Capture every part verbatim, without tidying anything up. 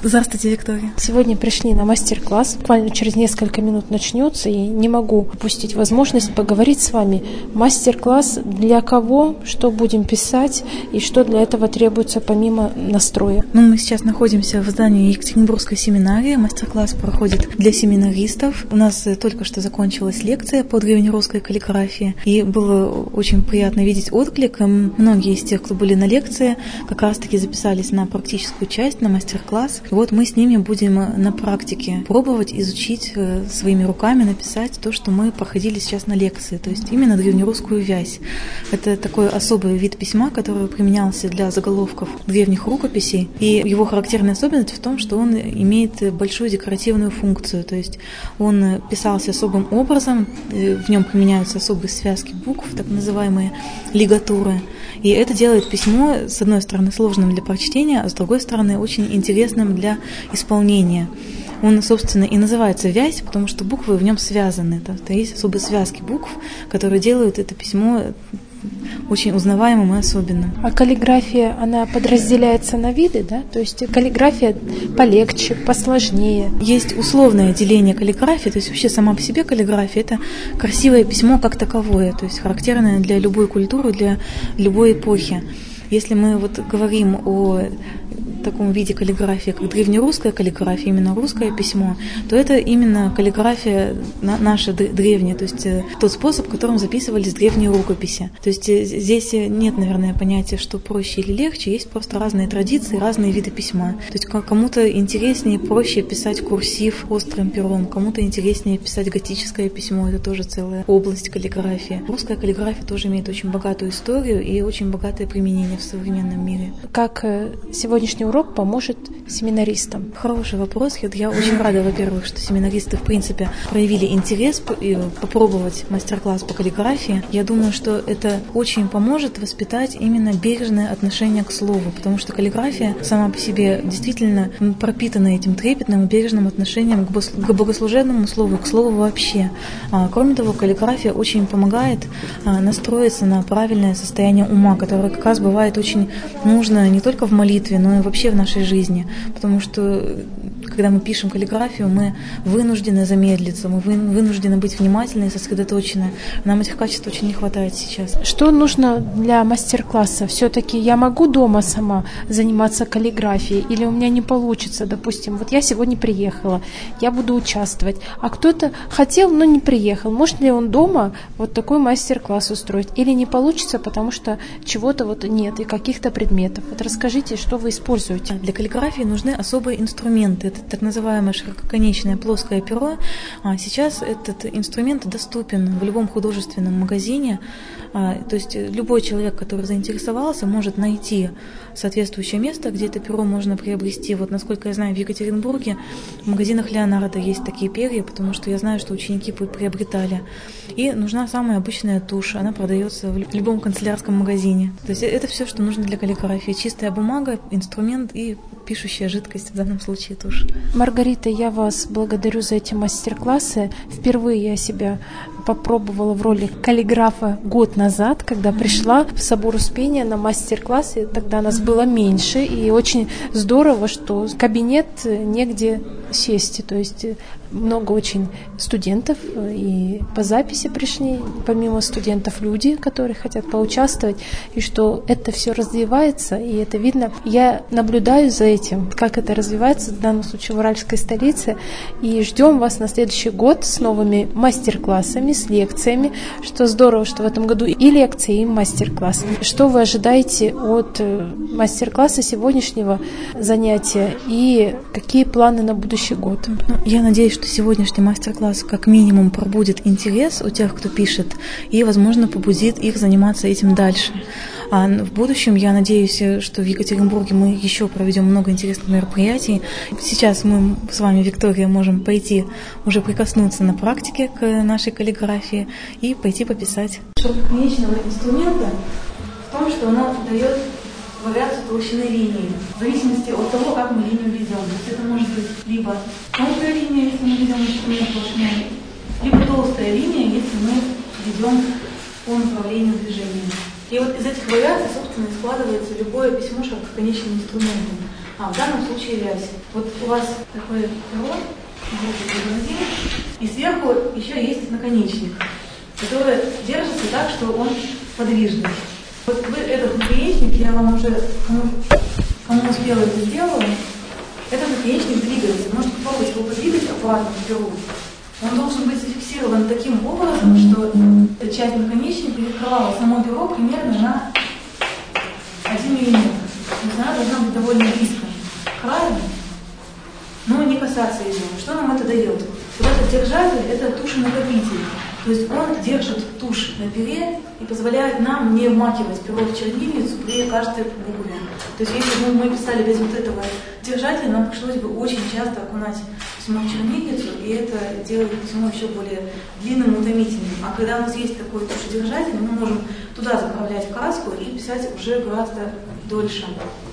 Здравствуйте, Виктория. Сегодня пришли на мастер-класс. Буквально через несколько минут начнется, и не могу упустить возможность поговорить с вами. Мастер-класс для кого, что будем писать и что для этого требуется помимо настроя. Ну, мы сейчас находимся в здании Екатеринбургской семинарии. Мастер-класс проходит для семинаристов. У нас только что закончилась лекция по древнерусской каллиграфии, и было очень приятно видеть отклик. Многие из тех, кто были на лекции, как раз-таки записались на практическую часть, на мастер-класс. Вот мы с ними будем на практике пробовать изучить своими руками, написать то, что мы проходили сейчас на лекции, то есть именно древнерусскую вязь. Это такой особый вид письма, который применялся для заголовков древних рукописей, и его характерная особенность в том, что он имеет большую декоративную функцию, то есть он писался особым образом, в нем применяются особые связки букв, так называемые лигатуры. И это делает письмо, с одной стороны, сложным для прочтения, а с другой стороны, очень интересным для исполнения. Он, собственно, и называется «Вязь», потому что буквы в нем связаны. Это есть особые связки букв, которые делают это письмо очень узнаваемым и особенным. А каллиграфия, она подразделяется на виды, да? То есть каллиграфия полегче, посложнее. Есть условное деление каллиграфии, то есть вообще сама по себе каллиграфия – это красивое письмо как таковое, то есть характерное для любой культуры, для любой эпохи. Если мы вот говорим о таком виде каллиграфии, как древнерусская каллиграфия, именно русское письмо, то это именно каллиграфия наша древняя, то есть тот способ, которым записывались древние рукописи. То есть здесь нет, наверное, понятия, что проще или легче, есть просто разные традиции, разные виды письма. То есть кому-то интереснее, проще писать курсив острым пером, кому-то интереснее писать готическое письмо, это тоже целая область каллиграфии. Русская каллиграфия тоже имеет очень богатую историю и очень богатое применение в современном мире. Как сегодняшний урок поможет семинаристам? Хороший вопрос. Я очень рада, во-первых, что семинаристы, в принципе, проявили интерес попробовать мастер-класс по каллиграфии. Я думаю, что это очень поможет воспитать именно бережное отношение к слову, потому что каллиграфия сама по себе действительно пропитана этим трепетным и бережным отношением к богослужебному слову, к слову вообще. Кроме того, каллиграфия очень помогает настроиться на правильное состояние ума, которое как раз бывает очень нужно не только в молитве, но и вообще в нашей жизни, потому что когда мы пишем каллиграфию, мы вынуждены замедлиться, мы вынуждены быть внимательны и сосредоточены. Нам этих качеств очень не хватает сейчас. Что нужно для мастер-класса? Все-таки я могу дома сама заниматься каллиграфией или у меня не получится? Допустим, вот я сегодня приехала, я буду участвовать, а кто-то хотел, но не приехал. Может ли он дома вот такой мастер-класс устроить? Или не получится, потому что чего-то вот нет и каких-то предметов? Вот расскажите, что вы используете. Для каллиграфии нужны особые инструменты. Это так называемое ширококонечное плоское перо. Сейчас этот инструмент доступен в любом художественном магазине. То есть любой человек, который заинтересовался, может найти соответствующее место, где это перо можно приобрести. Вот, насколько я знаю, в Екатеринбурге в магазинах Леонардо есть такие перья, потому что я знаю, что ученики приобретали. И нужна самая обычная тушь. Она продается в любом канцелярском магазине. То есть это все, что нужно для каллиграфии. Чистая бумага, инструмент и пишущая жидкость, в данном случае тушь. Маргарита, я вас благодарю за эти мастер-классы. Впервые я себя попробовала в роли каллиграфа год назад, когда пришла в собор Успения на мастер-класс, и тогда нас было меньше, и очень здорово, что кабинет негде сесть, то есть много очень студентов и по записи пришли, помимо студентов люди, которые хотят поучаствовать, и что это все развивается, и это видно. Я наблюдаю за этим, как это развивается, в данном случае в Уральской столице, и ждем вас на следующий год с новыми мастер-классами, с лекциями, что здорово, что в этом году и лекции, и мастер-класс. Что вы ожидаете от мастер-класса сегодняшнего занятия и какие планы на будущий год? Ну, я надеюсь, что сегодняшний мастер-класс как минимум пробудит интерес у тех, кто пишет, и, возможно, побудит их заниматься этим дальше. А в будущем, я надеюсь, что в Екатеринбурге мы еще проведем много интересных мероприятий. Сейчас мы с вами, Виктория, можем пойти уже прикоснуться на практике к нашей каллиграфии и пойти пописать. Ширококонечного инструмента в том, что она дает вариацию толщины линии, в зависимости от того, как мы линию ведем. То есть это может быть либо тонкая линия, если мы ведем инструмент толщиной, либо толстая линия, если мы ведем по направлению движения. И вот из этих вариаций, собственно, складывается любое письмо ширококонечным инструментом. а в данном случае вязь. Вот у вас такое перо, и сверху еще есть наконечник, который держится так, что он подвижный. Вот вы этот наконечник, я вам уже, кому, кому успела это сделала, этот наконечник двигается. Можете попробовать его подвигать аккуратно в перу. Он должен быть зафиксирован таким образом, что эта часть наконечника перекрывала само перо примерно на один миллиметр. То есть она должна быть довольно близко к краю, но не касаться ее. Что нам это дает? Вот этот держатель – это тушенакопитель. То есть он держит тушь на пере и позволяет нам не вмакивать перо в чернильницу при каждой букве. То есть если бы мы писали без вот этого держателя, нам пришлось бы очень часто окунать письмо в чернильницу, и это делает письмо еще более длинным и утомительным. А когда у нас есть такой тушедержатель, мы можем туда заправлять краску и писать уже гораздо дольше.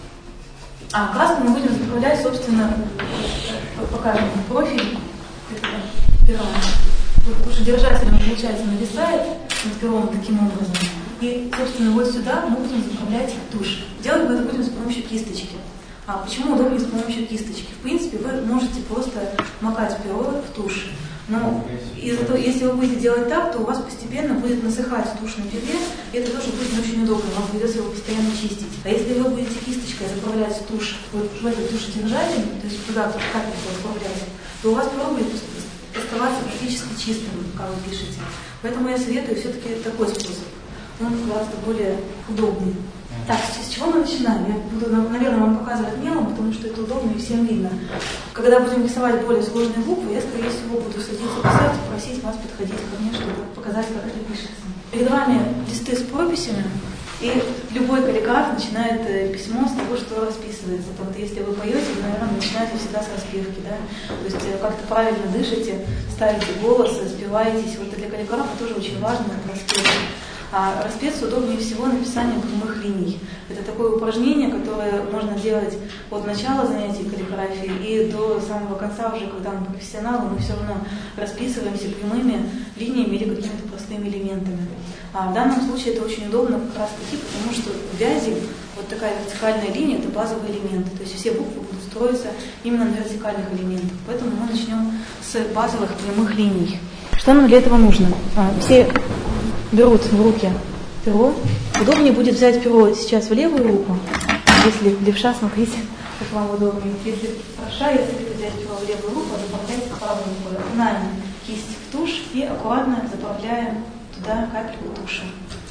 А краску мы будем заправлять, собственно, покажем профиль пера. Тушедержатель, получается, нависает над пером таким образом. И, собственно, вот сюда мы будем заправлять тушь. Делать мы это будем с помощью кисточки. А почему удобнее с помощью кисточки? В принципе, вы можете просто макать перо в тушь. Но из-за того, если вы будете делать так, то у вас постепенно будет насыхать тушь на пере, и это тоже будет не очень удобно, вам придется его постоянно чистить. А если вы будете кисточкой заправлять тушь вот в этот тушедержатель, то есть туда капельку заправлять, то у вас перо будет оставаться практически чистым, как вы пишете. Поэтому я советую все-таки такой способ. Он гораздо более удобный. Так, с чего мы начинаем? Я буду, наверное, вам показывать мелом, потому что это удобно и всем видно. Когда будем рисовать более сложные буквы, я, скорее всего, буду садиться писать и просить вас подходить ко мне, чтобы показать, как это пишется. Перед вами листы с прописями, и любой каллиграф начинает письмо с того, что расписывается. Потому что если вы поете, вы, наверное, начинаете всегда с распевки, да? То есть как-то правильно дышите, ставите голос, спеваетесь. Вот для каллиграфа тоже очень важно распевка. А распеться удобнее всего написание прямых линий. Это такое упражнение, которое можно делать от начала занятий каллиграфии и до самого конца, уже когда мы профессионалы, мы все равно расписываемся прямыми линиями или какими-то простыми элементами. А в данном случае это очень удобно как раз таки, потому что в вязи вот такая вертикальная линия – это базовый элемент. То есть все буквы будут строиться именно на вертикальных элементах. Поэтому мы начнем с базовых прямых линий. Что нам для этого нужно? А, все берут в руки перо. Удобнее будет взять перо сейчас в левую руку. Если левша, смотрите, как вам удобнее. Если правша, если взять перо в левую руку, заправляйте правой рукой. Окунаем кисть в тушь и аккуратно заправляем туда капельку туши.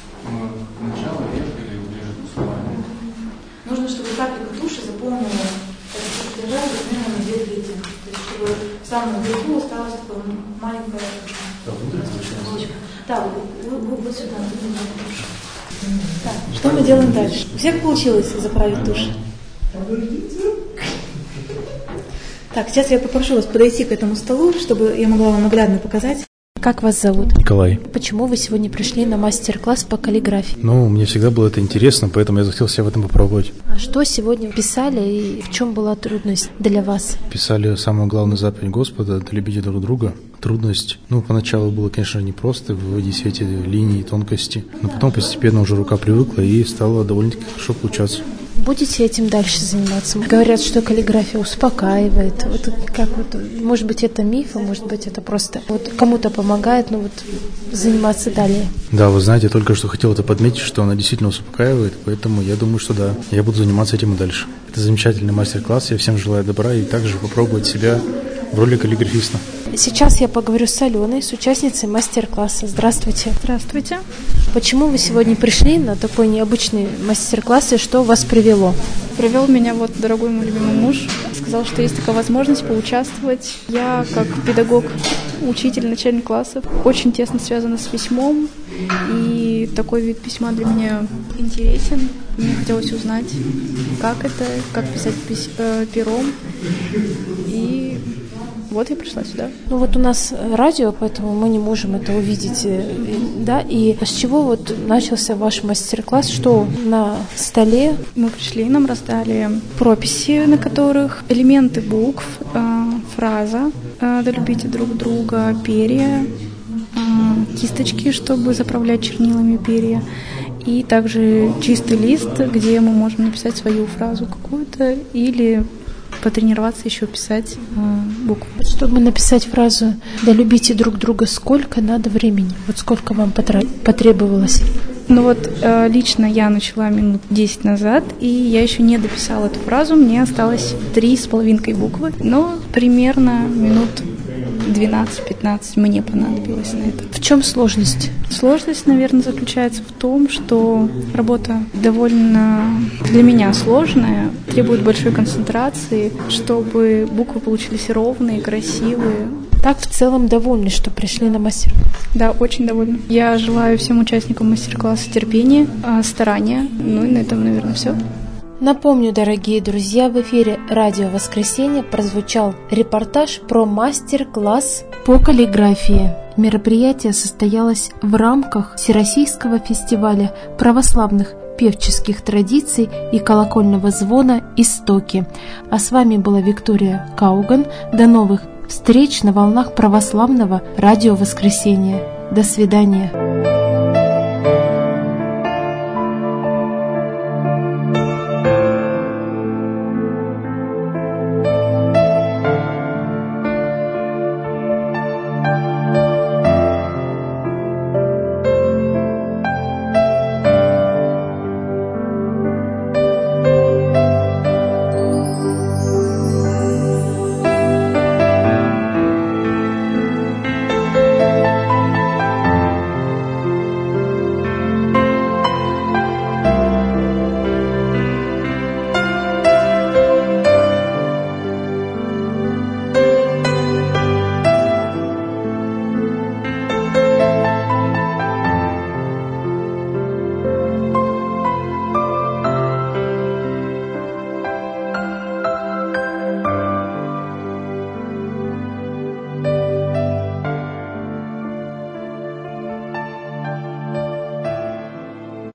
Начало вверх или ближе к словам? Нужно, чтобы капелька туши заполнила это содержание примерно на две трети. То есть, чтобы в самом верху осталась такая маленькая булочка. Да, вот, вот, вот сюда. Так, что мы делаем дальше? У всех получилось заправить тушь? Так, сейчас я попрошу вас подойти к этому столу, чтобы я могла вам наглядно показать. Как вас зовут? Николай. Почему вы сегодня пришли на мастер-класс по каллиграфии? Ну, мне всегда было это интересно, поэтому я захотел себя в этом попробовать. А что сегодня писали и в чем была трудность для вас? Писали самую главную заповедь Господа – любите друг друга. Трудность, ну, поначалу было, конечно, непросто выводить все эти линии, тонкости, но потом постепенно уже рука привыкла и стало довольно-таки хорошо получаться. Будете этим дальше заниматься? Говорят, что каллиграфия успокаивает. Вот как вот, может быть, это миф, а может быть, это просто вот кому-то помогает, но вот заниматься далее. Да, вы знаете, я только что хотел это подметить, что она действительно успокаивает, поэтому я думаю, что да, я буду заниматься этим и дальше. Это замечательный мастер-класс, я всем желаю добра и также попробовать себя в роли каллиграфиста. Сейчас я поговорю с Аленой, с участницей мастер-класса. Здравствуйте. Здравствуйте. Почему вы сегодня пришли на такой необычный мастер-класс и что вас привело? Привел меня вот дорогой мой любимый муж. Сказал, что есть такая возможность поучаствовать. Я, как педагог, учитель, начальник класса, очень тесно связана с письмом. И такой вид письма для меня интересен. Мне хотелось узнать, как это, как писать пись- э, пером. И вот я пришла сюда. Ну вот у нас радио, поэтому мы не можем это увидеть, да, и с чего вот начался ваш мастер-класс, что на столе? Мы пришли, нам раздали прописи, на которых элементы букв, э, фраза э, «Да любите друг друга», перья, э, кисточки, чтобы заправлять чернилами перья, и также чистый лист, где мы можем написать свою фразу какую-то или потренироваться еще писать э, буквы. Чтобы написать фразу «Да любите друг друга», сколько надо времени? Вот сколько вам потра- потребовалось? Ну вот э, лично я начала минут десять назад, и я еще не дописала эту фразу, мне осталось три с половинкой буквы, но примерно минут двенадцать-пятнадцать мне понадобилось на это. В чем сложность? Сложность, наверное, заключается в том, что работа довольно для меня сложная, требует большой концентрации, чтобы буквы получились ровные, красивые. Так в целом довольны, что пришли на мастер-класс? Да, очень довольна. Я желаю всем участникам мастер-класса терпения, старания. Ну и на этом, наверное, все. Напомню, дорогие друзья, в эфире «Радио Воскресенье» прозвучал репортаж про мастер-класс по каллиграфии. Мероприятие состоялось в рамках Всероссийского фестиваля православных певческих традиций и колокольного звона «Истоки». А с вами была Виктория Кауган. До новых встреч на волнах православного «Радио Воскресенье». До свидания.